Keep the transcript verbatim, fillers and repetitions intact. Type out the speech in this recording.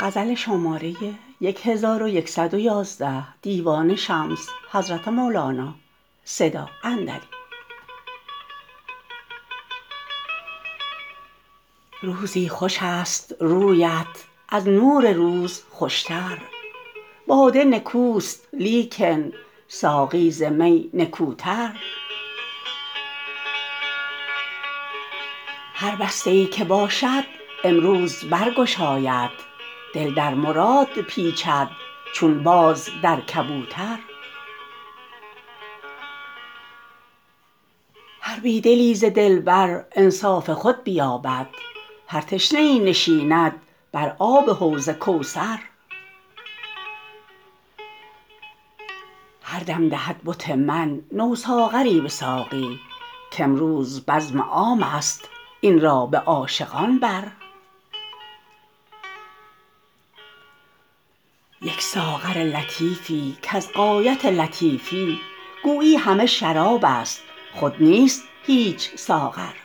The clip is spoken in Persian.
روزی خوش است رویت از نور روز خوشتر باده نکوست لیکن ساقی ز می نکوتر هر بسته ای که باشد امروز برگشاید دل در مراد پیچد چون باز در کبوتر هر بی دلی ز دلبر انصاف خود بیابد هر تشنه ای نشیند بر آب حوض کوثر هر دم دهد بت من نو ساغری به ساقی کامروز بزم عام است این را به عاشقان بر یک ساغر لطیفی کز غایت لطیفی گویی همه شراب است خود نیست هیچ ساغر